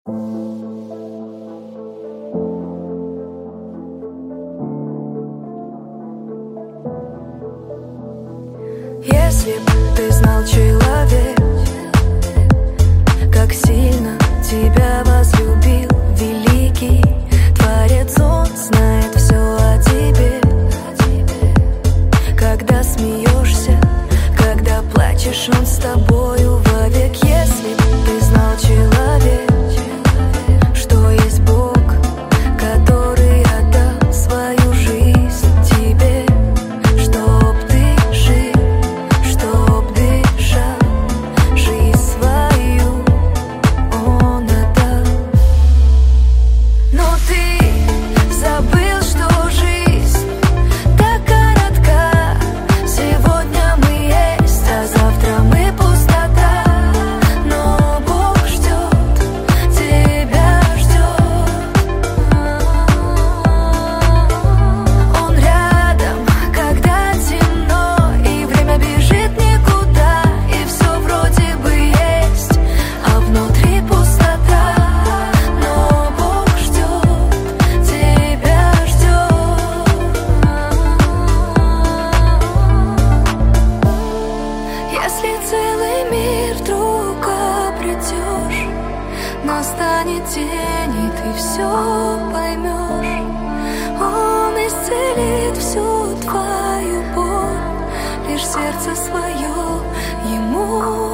Если б ты знал, человек, как сильно тебя возлюбил великий Творец, он знает все о тебе. Когда смеешься, когда плачешь, он с тобою вовек. Если б ты знал, человек, что есть Бог, который отдал свою жизнь тебе, чтоб ты жил, чтоб дышал, жизнь свою он отдал. Но ты забыл, что жизнь так коротка. Сегодня мы есть, а завтра мы пустота. Но Бог ждет, тебя ждет. Он рядом, когда темно, и время бежит никуда, и все вроде бы есть, а внутри пустота. Но Бог ждет, тебя ждет. Если целый мир вдруг обретешь, настанет день, и ты все поймешь. Он исцелит всю твою боль, лишь сердце свое ему